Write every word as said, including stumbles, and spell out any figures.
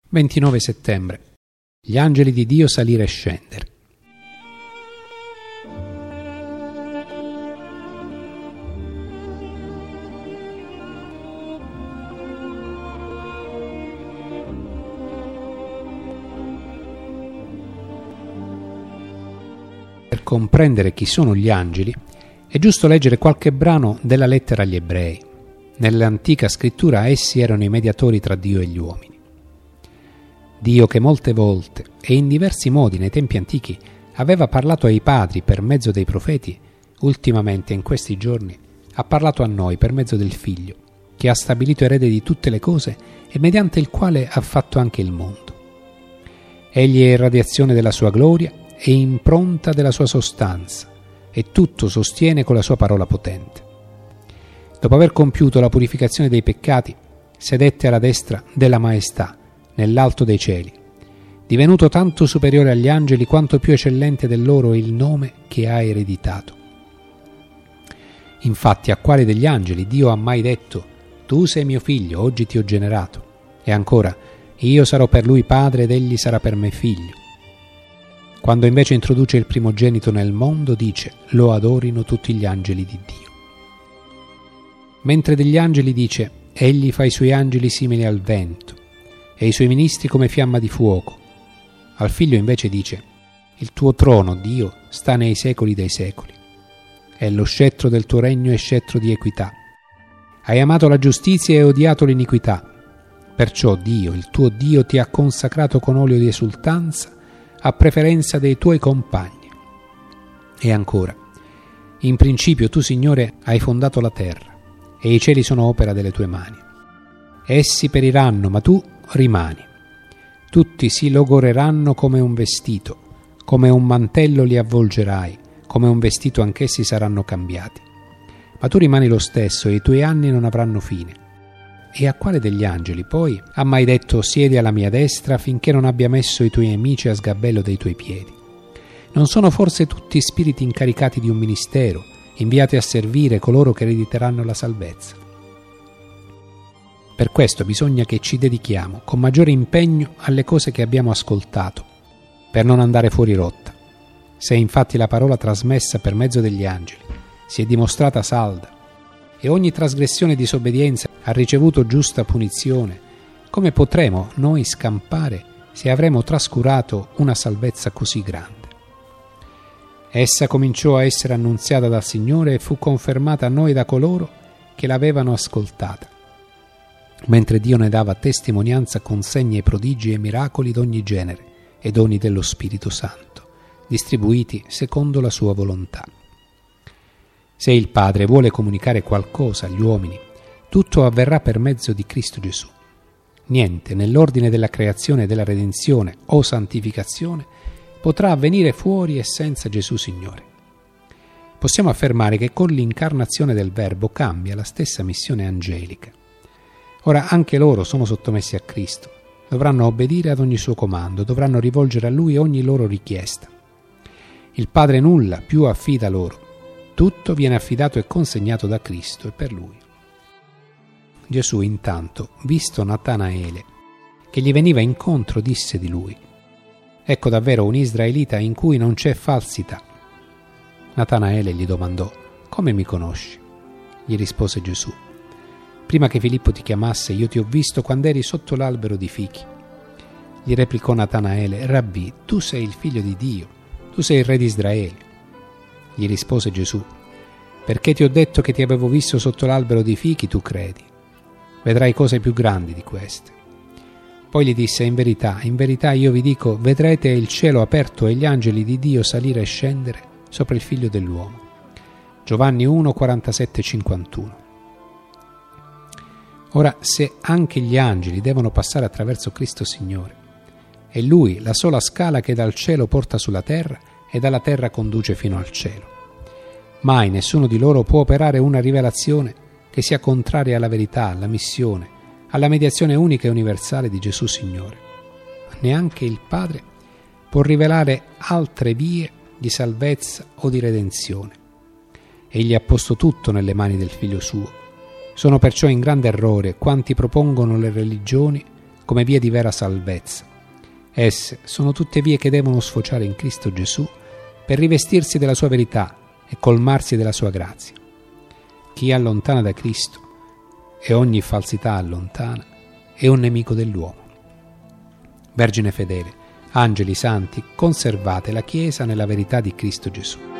ventinove settembre. Gli angeli di Dio salire e scendere. Per comprendere chi sono gli angeli è giusto leggere qualche brano della lettera agli Ebrei. Nell'antica scrittura essi erano i mediatori tra Dio e gli uomini. Dio, che molte volte e in diversi modi nei tempi antichi aveva parlato ai padri per mezzo dei profeti, ultimamente in questi giorni ha parlato a noi per mezzo del Figlio, che ha stabilito erede di tutte le cose e mediante il quale ha fatto anche il mondo. Egli è irradiazione della sua gloria e impronta della sua sostanza, e tutto sostiene con la sua parola potente. Dopo aver compiuto la purificazione dei peccati, sedette alla destra della maestà, nell'alto dei cieli, divenuto tanto superiore agli angeli quanto più eccellente del loro il nome che ha ereditato. Infatti, a quale degli angeli Dio ha mai detto: tu sei mio figlio, oggi ti ho generato? E ancora: io sarò per lui padre ed egli sarà per me figlio. Quando invece introduce il primogenito nel mondo, dice: lo adorino tutti gli angeli di Dio. Mentre degli angeli dice: egli fa i suoi angeli simili al vento e i suoi ministri come fiamma di fuoco. Al figlio invece dice: il tuo trono, Dio, sta nei secoli dei secoli, e lo scettro del tuo regno è scettro di equità. Hai amato la giustizia e odiato l'iniquità. Perciò Dio, il tuo Dio, ti ha consacrato con olio di esultanza a preferenza dei tuoi compagni. E ancora: in principio tu, Signore, hai fondato la terra, e i cieli sono opera delle tue mani. Essi periranno, ma tu rimani. Tutti si logoreranno come un vestito, come un mantello li avvolgerai, come un vestito anch'essi saranno cambiati. Ma tu rimani lo stesso e i tuoi anni non avranno fine. E a quale degli angeli poi ha mai detto: siedi alla mia destra finché non abbia messo i tuoi nemici a sgabello dei tuoi piedi? Non sono forse tutti spiriti incaricati di un ministero, inviati a servire coloro che erediteranno la salvezza? Per questo bisogna che ci dedichiamo con maggiore impegno alle cose che abbiamo ascoltato, per non andare fuori rotta. Se infatti la parola trasmessa per mezzo degli angeli si è dimostrata salda e ogni trasgressione e disobbedienza ha ricevuto giusta punizione, come potremo noi scampare se avremo trascurato una salvezza così grande? Essa cominciò a essere annunziata dal Signore e fu confermata a noi da coloro che l'avevano ascoltata, mentre Dio ne dava testimonianza con segni e prodigi e miracoli d'ogni genere e doni dello Spirito Santo, distribuiti secondo la sua volontà. Se il Padre vuole comunicare qualcosa agli uomini, tutto avverrà per mezzo di Cristo Gesù. Niente nell'ordine della creazione e della redenzione o santificazione potrà avvenire fuori e senza Gesù Signore. Possiamo affermare che con l'incarnazione del Verbo cambia la stessa missione angelica. Ora anche loro sono sottomessi a Cristo, dovranno obbedire ad ogni suo comando, dovranno rivolgere a Lui ogni loro richiesta. Il Padre nulla più affida loro, tutto viene affidato e consegnato da Cristo e per Lui. Gesù intanto, visto Natanaele, che gli veniva incontro, disse di lui: ecco davvero un israelita in cui non c'è falsità. Natanaele gli domandò: come mi conosci? Gli rispose Gesù: prima che Filippo ti chiamasse, io ti ho visto quando eri sotto l'albero di fichi. Gli replicò Natanaele: Rabbì, tu sei il figlio di Dio, tu sei il re di Israele. Gli rispose Gesù: perché ti ho detto che ti avevo visto sotto l'albero di fichi, tu credi. Vedrai cose più grandi di queste. Poi gli disse: in verità, in verità io vi dico, vedrete il cielo aperto e gli angeli di Dio salire e scendere sopra il figlio dell'uomo. Giovanni uno, quarantasette cinquantuno. Ora, se anche gli angeli devono passare attraverso Cristo Signore, è Lui la sola scala che dal cielo porta sulla terra e dalla terra conduce fino al cielo. Mai nessuno di loro può operare una rivelazione che sia contraria alla verità, alla missione, alla mediazione unica e universale di Gesù Signore. Neanche il Padre può rivelare altre vie di salvezza o di redenzione. Egli ha posto tutto nelle mani del Figlio suo. Sono perciò in grande errore quanti propongono le religioni come vie di vera salvezza. Esse sono tutte vie che devono sfociare in Cristo Gesù per rivestirsi della sua verità e colmarsi della sua grazia. Chi allontana da Cristo e ogni falsità allontana è un nemico dell'uomo. Vergine fedele, angeli santi, conservate la Chiesa nella verità di Cristo Gesù.